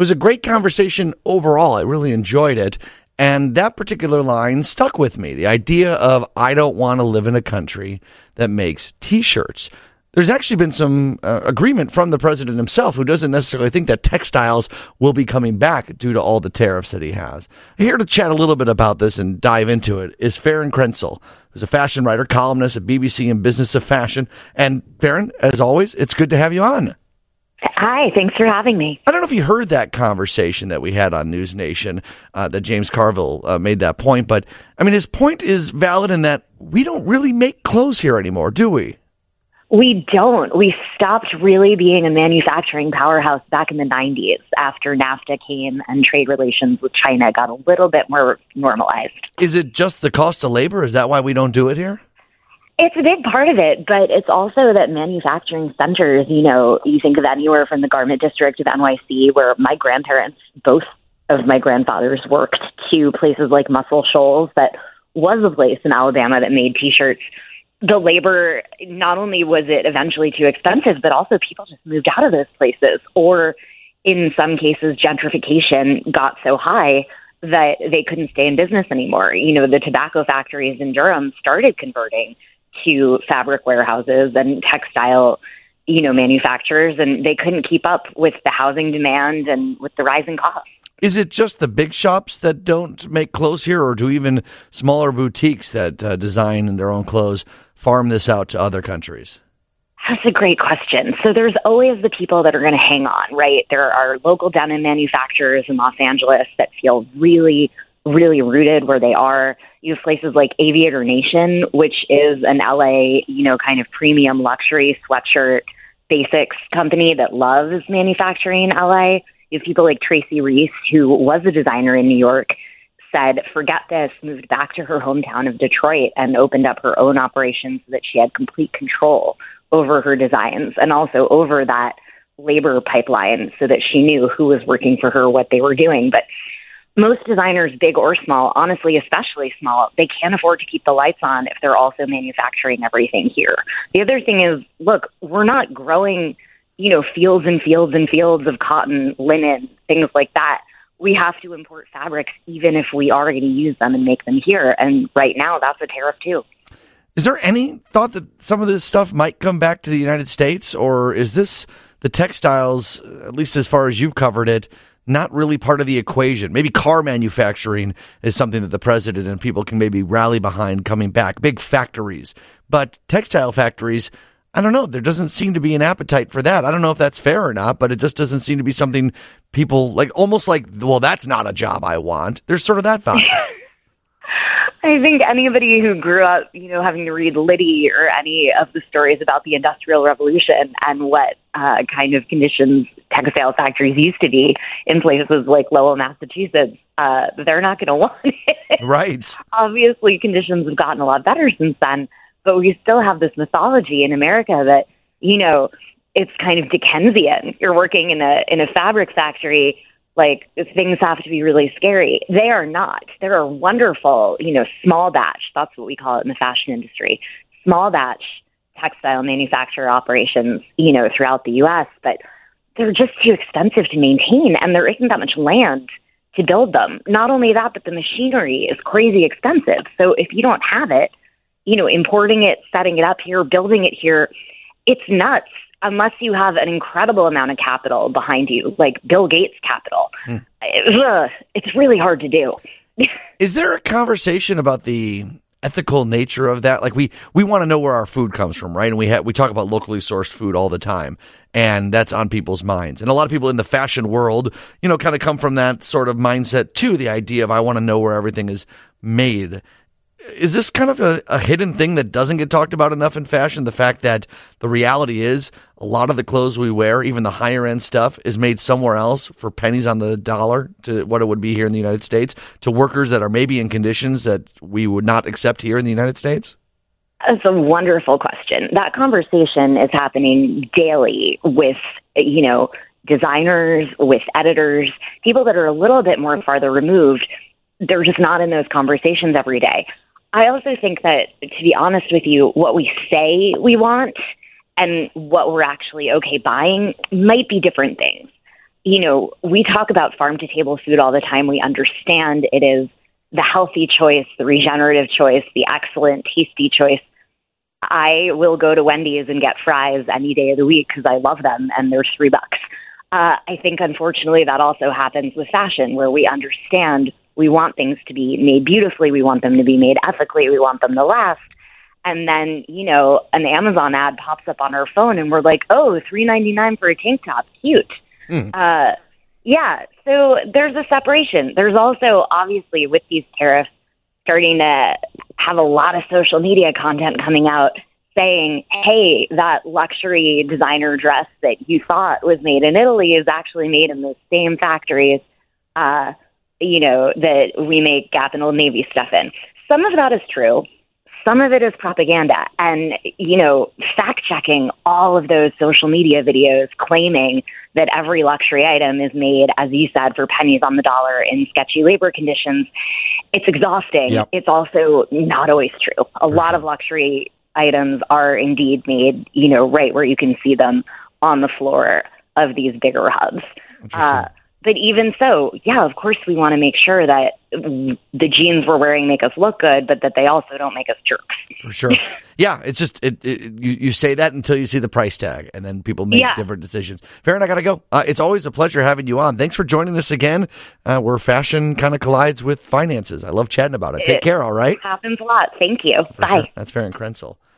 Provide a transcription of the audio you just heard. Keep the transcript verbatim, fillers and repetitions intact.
was a great conversation overall. I really enjoyed it. And that particular line stuck with me. The idea of I don't want to live in a country that makes T-shirts. There's actually been some uh, agreement from the president himself, who doesn't necessarily think that textiles will be coming back due to all the tariffs that he has. Here to chat a little bit about this and dive into it is Farron Krenzel, who's a fashion writer, columnist at B B C and Business of Fashion. And Farron, as always, it's good to have you on. Hi, thanks for having me. I don't know if you heard that conversation that we had on News Nation, uh, that James Carville uh, made that point. But, I mean, his point is valid in that we don't really make clothes here anymore, do we? We don't. We stopped really being a manufacturing powerhouse back in the nineties after NAFTA came and trade relations with China got a little bit more normalized. Is it just the cost of labor? Is that why we don't do it here? It's a big part of it, but it's also that manufacturing centers, you know, you think of anywhere from the garment district of N Y C, where my grandparents, both of my grandfathers worked, to places like Muscle Shoals that was a place in Alabama that made T-shirts. The labor, not only was it eventually too expensive, but also people just moved out of those places. Or in some cases, gentrification got so high that they couldn't stay in business anymore. You know, the tobacco factories in Durham started converting to fabric warehouses and textile, you know, manufacturers, and they couldn't keep up with the housing demand and with the rising costs. Is it just the big shops that don't make clothes here, or do even smaller boutiques that uh, design their own clothes farm this out to other countries? That's a great question. So there's always the people that are going to hang on, right? There are local denim manufacturers in Los Angeles that feel really, really rooted where they are. You have places like Aviator Nation, which is an L A, you know, kind of premium luxury sweatshirt basics company that loves manufacturing in L A. You have people like Tracy Reese, who was a designer in New York, said, forget this, moved back to her hometown of Detroit and opened up her own operation so that she had complete control over her designs and also over that labor pipeline so that she knew who was working for her, what they were doing. But most designers, big or small, honestly, especially small, they can't afford to keep the lights on if they're also manufacturing everything here. The other thing is, look, we're not growing, you know, fields and fields and fields of cotton, linen, things like that. We have to import fabrics even if we are going to use them and make them here. And right now, that's a tariff too. Is there any thought that some of this stuff might come back to the United States, or is this the textiles, at least as far as you've covered it, not really part of the equation? Maybe car manufacturing is something that the president and people can maybe rally behind coming back, big factories. But textile factories, I don't know. There doesn't seem to be an appetite for that. I don't know if that's fair or not, but it just doesn't seem to be something people like, almost like, well, that's not a job I want. There's sort of that vibe. I think anybody who grew up, you know, having to read Liddy or any of the stories about the Industrial Revolution and what uh, kind of conditions textile factories used to be in places like Lowell, Massachusetts, uh, they're not going to want it. Right. Obviously, conditions have gotten a lot better since then. But we still have this mythology in America that, you know, it's kind of Dickensian. You're working in a in a fabric factory, like things have to be really scary. They are not. There are wonderful, you know, small batch, that's what we call it in the fashion industry, small batch textile manufacturer operations, you know, throughout the U S, but they're just too expensive to maintain, and there isn't that much land to build them. Not only that, but the machinery is crazy expensive. So if you don't have it, you know, importing it, setting it up here, building it here, it's nuts unless you have an incredible amount of capital behind you, like Bill Gates capital. Hmm. Ugh, it's really hard to do. Is there a conversation about the ethical nature of that? Like we, we want to know where our food comes from, right? And we have, we talk about locally sourced food all the time, and that's on people's minds. And a lot of people in the fashion world, you know, kind of come from that sort of mindset too, the idea of I want to know where everything is made. Is this kind of a, a hidden thing that doesn't get talked about enough in fashion? The fact that the reality is a lot of the clothes we wear, even the higher end stuff, is made somewhere else for pennies on the dollar to what it would be here in the United States to workers that are maybe in conditions that we would not accept here in the United States? That's a wonderful question. That conversation is happening daily with, you know, designers, with editors, people that are a little bit more farther removed. They're just not in those conversations every day. I also think that, to be honest with you, what we say we want and what we're actually okay buying might be different things. you know, we talk about farm to table food all the time. We understand it is the healthy choice, the regenerative choice, the excellent, tasty choice. I will go to Wendy's and get fries any day of the week because I love them and they're three bucks. Uh, I think, unfortunately, that also happens with fashion, where we understand we want things to be made beautifully. We want them to be made ethically. We want them to last. And then, you know, an Amazon ad pops up on our phone and we're like, oh, three ninety-nine for a tank top. Cute. Mm. Uh, yeah. So there's a separation. There's also, obviously, with these tariffs, starting to have a lot of social media content coming out saying, hey, that luxury designer dress that you thought was made in Italy is actually made in the same factories, uh, you know, that we make Gap and Old Navy stuff in. Some of that is true. Some of it is propaganda. And, you know, fact-checking all of those social media videos claiming that every luxury item is made, as you said, for pennies on the dollar in sketchy labor conditions, it's exhausting. Yep. It's also not always true. A for lot sure. of luxury items are indeed made, you know, right where you can see them on the floor of these bigger hubs. Uh, but even so, yeah, of course we want to make sure that the jeans we're wearing make us look good, but that they also don't make us jerks. For sure. Yeah, it's just, it, it, you, you say that until you see the price tag, and then people make yeah. different decisions. Farron, I got to go. Uh, it's always a pleasure having you on. Thanks for joining us again, uh, where fashion kind of collides with finances. I love chatting about it. Take it care, all right? Happens a lot. Thank you. For Bye. Sure. That's Farron Krenzel.